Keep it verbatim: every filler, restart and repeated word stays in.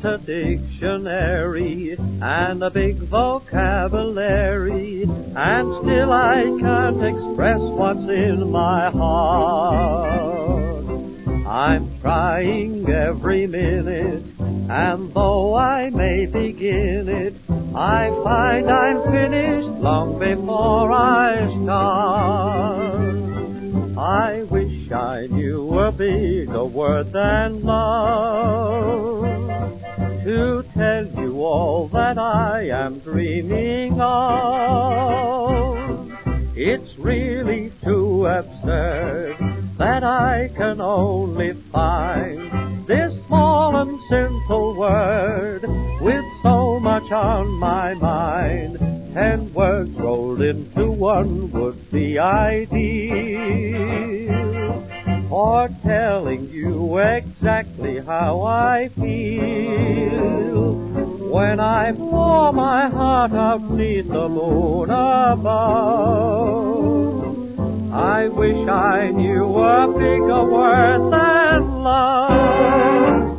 got a dictionary and a big vocabulary, and still I can't express what's in my heart. I'm trying every minute, and though I may begin it, I find I'm finished long before I start. I wish I knew a bigger word than love to tell you all that I am dreaming of. It's really too absurd that I can only find this small and simple word with so much on my mind. Ten words rolled into one would be ideal for telling you exactly how I feel when I pour my heart out neath the moon above. I wish I knew a bigger word than love